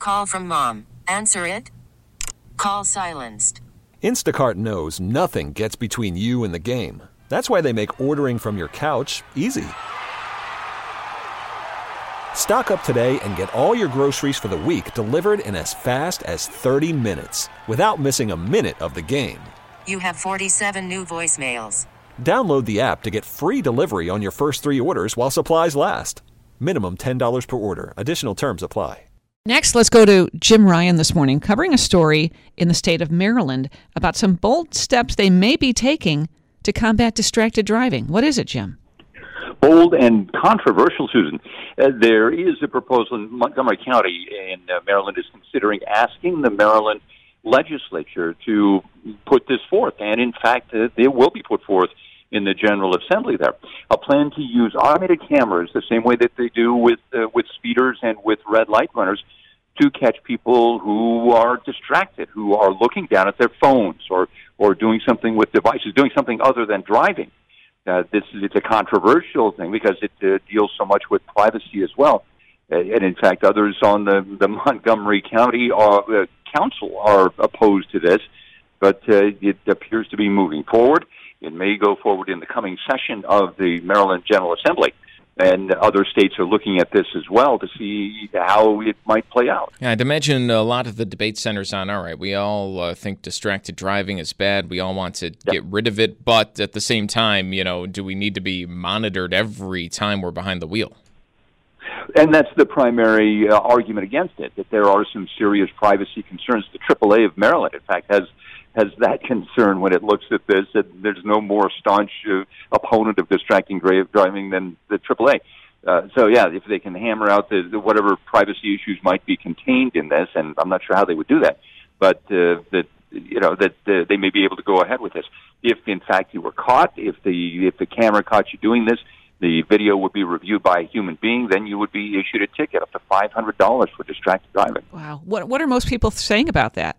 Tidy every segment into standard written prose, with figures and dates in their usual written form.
call from mom. Answer it. Call silenced. Instacart knows nothing gets between you and the game. That's why they make ordering from your couch easy. Stock up today and get all your groceries for the week delivered in as fast as 30 minutes without missing a minute of the game. You have 47 new voicemails. Download the app to get free delivery on your first 3 orders while supplies last. Minimum $10 per order. Additional terms apply. Next, let's go to Jim Ryan this morning, covering a story in the state of Maryland about some bold steps they may be taking to combat distracted driving. What is it, Jim? Bold and controversial, Susan. There is a proposal in Montgomery County in Maryland is considering asking the Maryland legislature to put this forth. And in fact, it will be put forth in the General Assembly there. A plan to use automated cameras the same way that they do with speeders and with red light runners to catch people who are distracted, who are looking down at their phones or doing something with devices, doing something other than driving. It's a controversial thing because it deals so much with privacy as well. And in fact, others on the Montgomery County Council are opposed to this, but it appears to be moving forward. It may go forward in the coming session of the Maryland General Assembly. And other states are looking at this as well to see how it might play out. Yeah, I'd imagine a lot of the debate centers on, all right, we all think distracted driving is bad. We all want to get rid of it. But at the same time, do we need to be monitored every time we're behind the wheel? And that's the primary argument against it, that there are some serious privacy concerns. The AAA of Maryland, in fact, has that concern when it looks at this, that there's no more staunch opponent of distracting driving than the AAA. If they can hammer out the whatever privacy issues might be contained in this, and I'm not sure how they would do that, but they may be able to go ahead with this. If, in fact, you were caught, if the camera caught you doing this, the video would be reviewed by a human being, then you would be issued a ticket up to $500 for distracted driving. Wow. What are most people saying about that?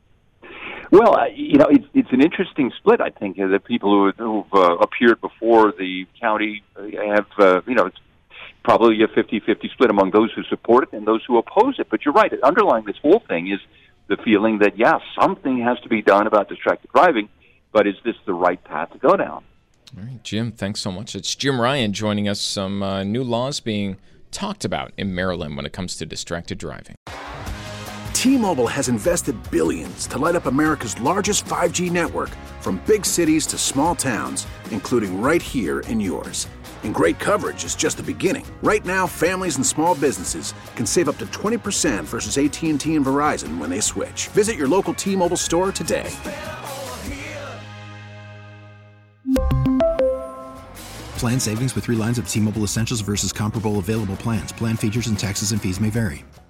Well, it's an interesting split, I think. The people who've appeared before the county have, it's probably a 50-50 split among those who support it and those who oppose it. But you're right. Underlying this whole thing is the feeling that, something has to be done about distracted driving, but is this the right path to go down? All right, Jim, thanks so much. It's Jim Ryan joining us. Some new laws being talked about in Maryland when it comes to distracted driving. T-Mobile has invested billions to light up America's largest 5G network, from big cities to small towns, including right here in yours. And great coverage is just the beginning. Right now, families and small businesses can save up to 20% versus AT&T and Verizon when they switch. Visit your local T-Mobile store today. Plan savings with 3 lines of T-Mobile Essentials versus comparable available plans. Plan features and taxes and fees may vary.